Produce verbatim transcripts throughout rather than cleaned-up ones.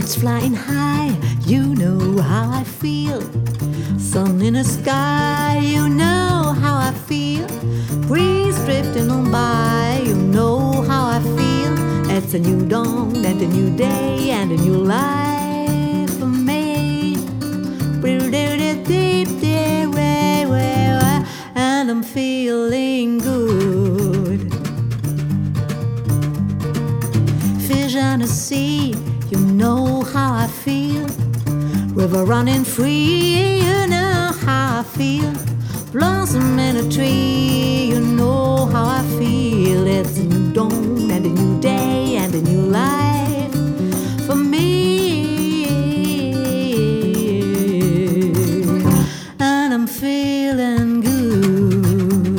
Birds flying high, you know how I feel. Sun in the sky, you know how I feel. Breeze drifting on by, you know how I feel. It's a new dawn and a new day and a new life for me. And I'm feeling good. Fish on the sea, you know how I feel. River running free, you know how I feel. Blossom in a tree, you know how I feel. It's a new dawn and a new day and a new life for me. And I'm feeling good.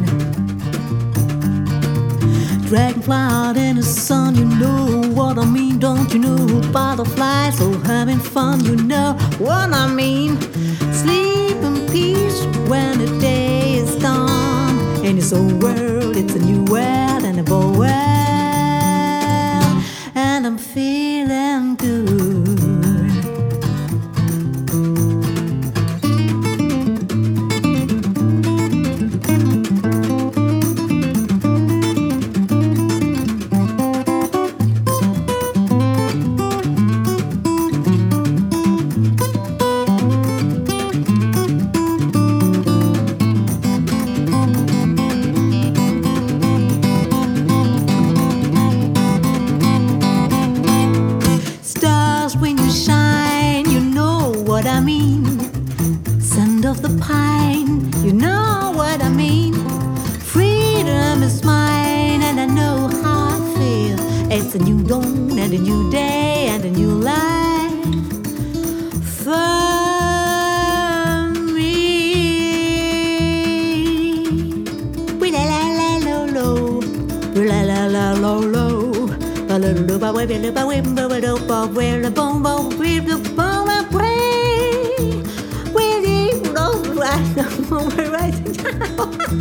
Dragonfly out in the sun, you know what I mean, don't you know? Butterflies, so having fun, you know what I mean. Sleep in peace when the day is done. In this old world, it's a new world and a bold world. And I'm feeling good. When you shine, you know what I mean. Scent of the pine, you know what I mean. Freedom is mine and I know how I feel. It's a new dawn and a new day and a new life for me. We la la la lo lo, we la la la lo lo. A little bit of a wave, a little bit of a wave, a little bone, bone, we the bone, I pray. We need no right now, right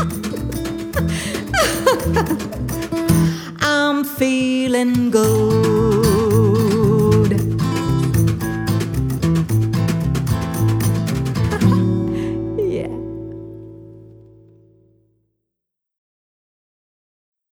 now. I'm feeling good.